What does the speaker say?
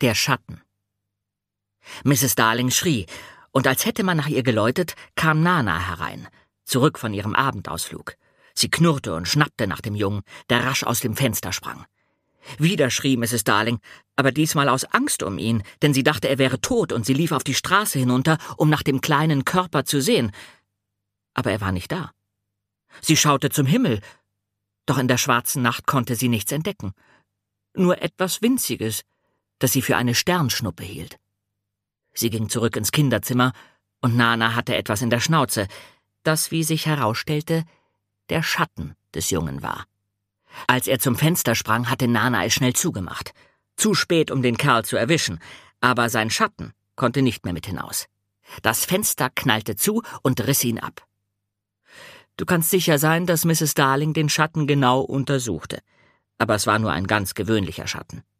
Der Schatten. Mrs. Darling schrie, und als hätte man nach ihr geläutet, kam Nana herein, zurück von ihrem Abendausflug. Sie knurrte und schnappte nach dem Jungen, der rasch aus dem Fenster sprang. Wieder schrie Mrs. Darling, aber diesmal aus Angst um ihn, denn sie dachte, er wäre tot, und sie lief auf die Straße hinunter, um nach dem kleinen Körper zu sehen. Aber er war nicht da. Sie schaute zum Himmel, doch in der schwarzen Nacht konnte sie nichts entdecken. Nur etwas Winziges, das sie für eine Sternschnuppe hielt. Sie ging zurück ins Kinderzimmer, und Nana hatte etwas in der Schnauze, das, wie sich herausstellte, der Schatten des Jungen war. Als er zum Fenster sprang, hatte Nana es schnell zugemacht. Zu spät, um den Kerl zu erwischen, aber sein Schatten konnte nicht mehr mit hinaus. Das Fenster knallte zu und riss ihn ab. Du kannst sicher sein, dass Mrs. Darling den Schatten genau untersuchte. Aber es war nur ein ganz gewöhnlicher Schatten.